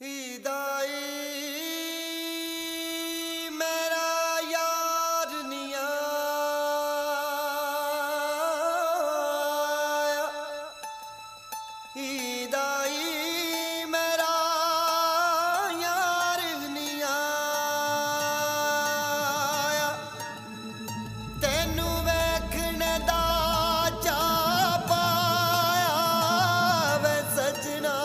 ईदाई मेरा यार निया ईदाई मेरा यार निया तेनू वेखने दा चा पाया वे सजना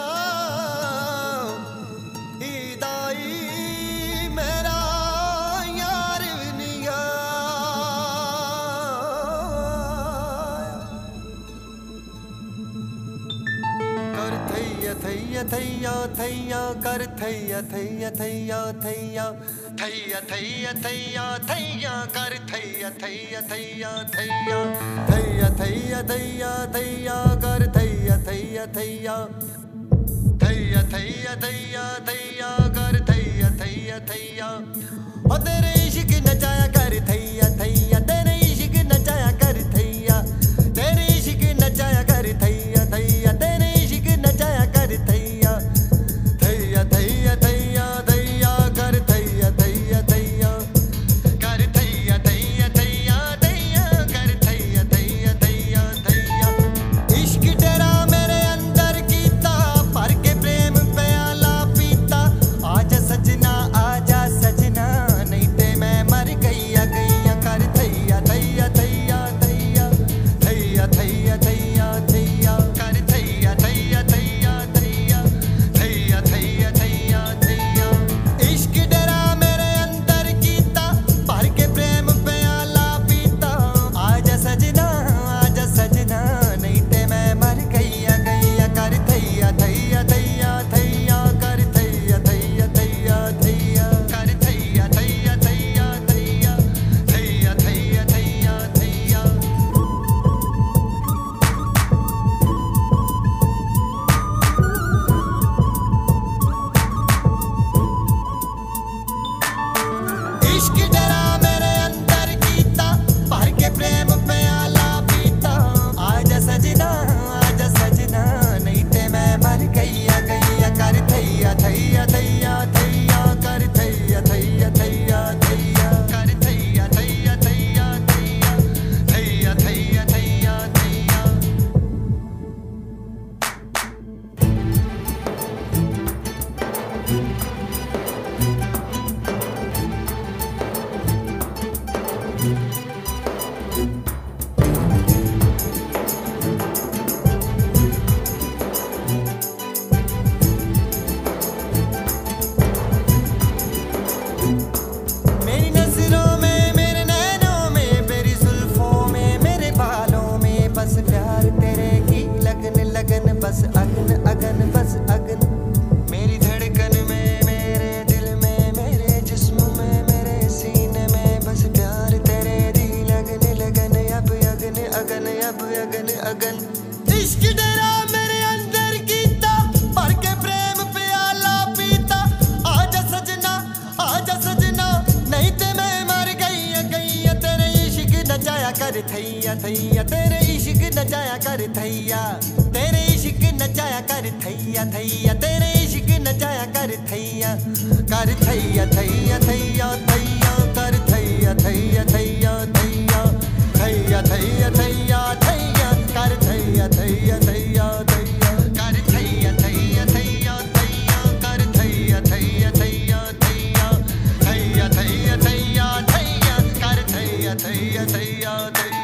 थैया थैया थैया कर थैया थैया थैया थैया थैया थैया थैया थैया कर थैया थैया थैया थैया थैया थैया थैया थैया कर थैया थैया थैया थैया थैया थैया थैया कर थैया थैया थैया ओ तेरे इश्क नचाया कर थैया थैया तेरे इश्क नचाया कर थैया तेरे इश्क नचाया कर थैया थैया तेरे इश्क नचाया कर थैया थैया थैया थैया थैया कर थैया थैया थैया कर थैया थैया थैया थैया कर थैया थैया थैया थैया इश्क तेरा मेरे अंदर कीता भर के प्रेम प्याला पीता आजा सजना नहीं ते मैं मर गईया गईया कर थैया थैया थैया थैया थैया थैया थैया थैया कर थैया थैया थैया थैया थैया थैया थैया थैया इश्क डरा मेरे अंदर कीता भर के प्रेम प्याला पीता आजा सजना नहीं ते मैं मर गईया गईया कर थैया थैया थैया थैया कर थैया थैया थैया थैया कर थैया थैया थैया थैया थैया थैया थैया थैया इश्क डरा मेरे अंदर कीता भर के प्रेम प्याला पीता आजा सजना नहीं ते मैं मर गईया गईया कर थैया थैया थैया थैया कर थैया थैया थैया थैया कर थैया थैया थैया थैया थैया थैया थैया थैया मेरी नजरों में मेरे नैनों में मेरी जुल्फों में मेरे बालों में बस प्यार तेरे की लगन लगन बस अगन अगन बस अगन मेरी धड़कन में मेरे दिल में मेरे जिस्म में मेरे सीने में बस प्यार तेरे दी लगन लगन अब अगन अगन अब अगन अगन इश्क डरा मेरे अंदर कीता भर के प्रेम प्याला पीता आजा सजना नहीं ते मैं मर गईया गईया तेरे इश्क नचाया कर थैया थैया तेरे इश्क नचाया कर थैया तेरे इश्क नचाया कर थैया थैया तेरे इश्क नचाया कर थैया थैया थैया थैया कर थैया थैया थैया थैया थैया थैया थैया थैया कर थैया थैया थैया थैया कर थैया थैया थैया थैया कर थैया थैया थैया थैया थैया थैया थैया थैया कर थैया थैया थैया थैया